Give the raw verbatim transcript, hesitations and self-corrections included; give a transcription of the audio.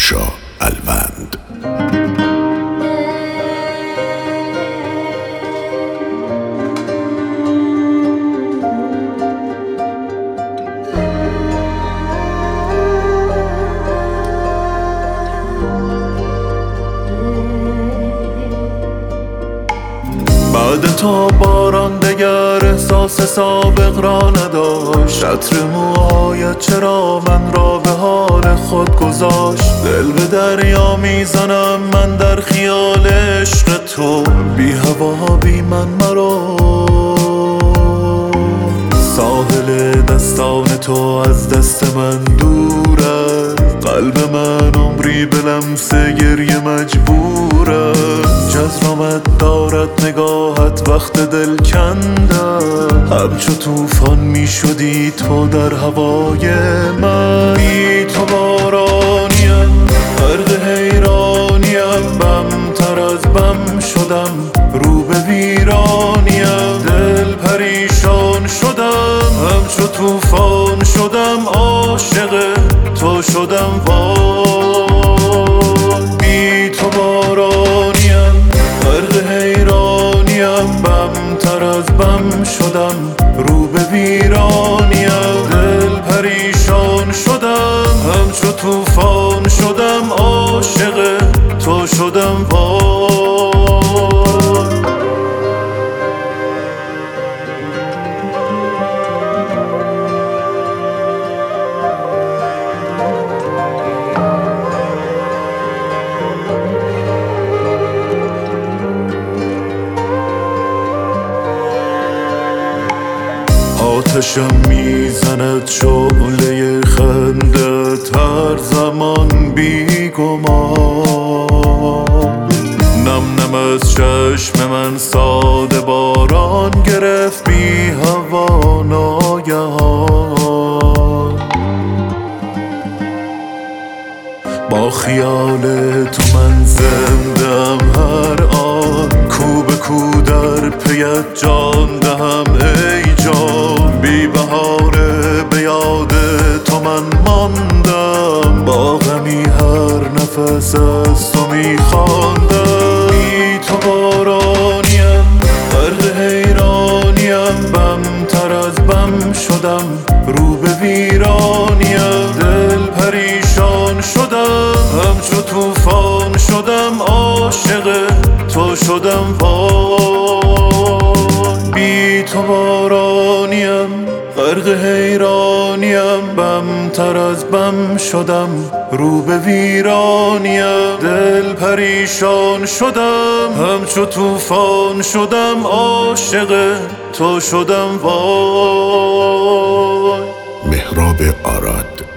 پاشا الوند. بعد تا باران دگر احساس سابق را نداشت. عطر موهایت چرا من را به حال خود گذاشت. دل به دریا میزنم من در خیال عشق تو، بی هوا بی من مرو. ساحل دستان تو از دست من دور است. قلب من عمری به لمس گریه مجبور است. جذبمت دارد نگاهت وقت دل کندم. همچو توفان می شدی تو در هوای من. بی تو بارانیم غرق حیرانیم، بم تر از بم شدم رو به ویرانیم. دل پریشان شدم همچو توفان شدم، عاشق تو شدم وای. بی تو بارانیم غرق حیرانیم، بم تر از بم شدم رو به ویرانیم. دل پریشان شدم همچو توفان شدم، عاشق تو شدم وای. آتشم میزند شعله خندت هر زمان بی گمان. نم نم از چشم من ساده باران گرفت بی هوا ناگهان. با خیال تو من زندم هر آن، کو به کو در پیت جان دهم ای جان. بی بهاره به یاد تو من ماندم، با غمی هر نفس از تو میخواندم. بی تو بارانیم غرق حیرانیم، بم تر از بم شدم رو به ویرانیم. دل پریشان شدم همچو توفان شدم، عاشق تو شدم وای. بی تو بارانیم غرق حیرانیم، بم تر از بم شدم رو به ویرانیم. دل پریشان شدم همچو توفان شدم، عاشق تو شدم وای. مهراب آراد.